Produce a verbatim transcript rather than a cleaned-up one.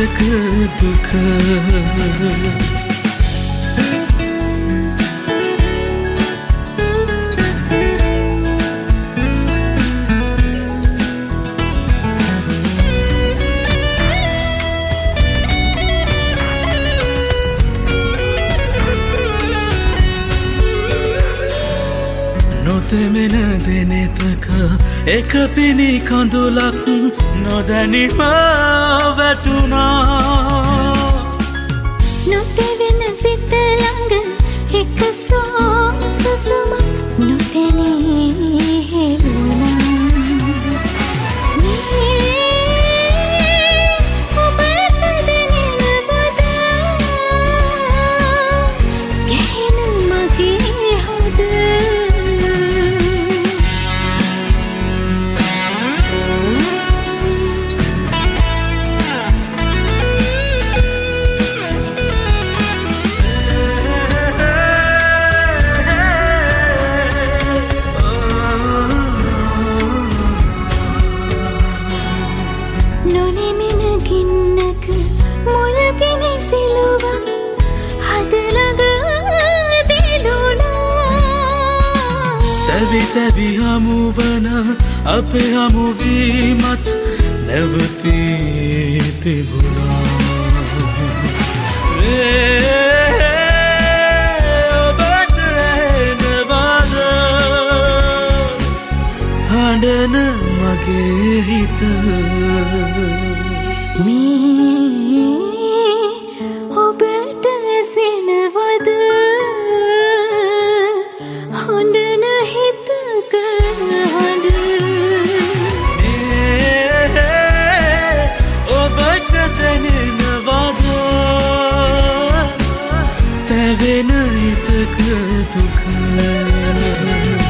හිතක දුක නොතෙමෙන දෙනෙතක එක පිණි කඳුලක් නොදැනිව වැටුණා නොතෙවෙන සිත ළඟ එක සෝසසුම නොතැනී හෙළුණා ඔබට දැනෙනවද ගැහෙන මගේ හද නොනෙමෙන ගින්නක මුල්ගෙන සිලුවක් හදලග දිලුණා තැවි තැවි හමුවන අපේ හමුවීමත් නැවතී තිබුණා ඔබට එනවද හඬන මගේ හිත මේ ඔබට ඇසෙනවද හඬන හිතක හඬ ඔබට දැනෙනවද තැවෙන හිතක දුක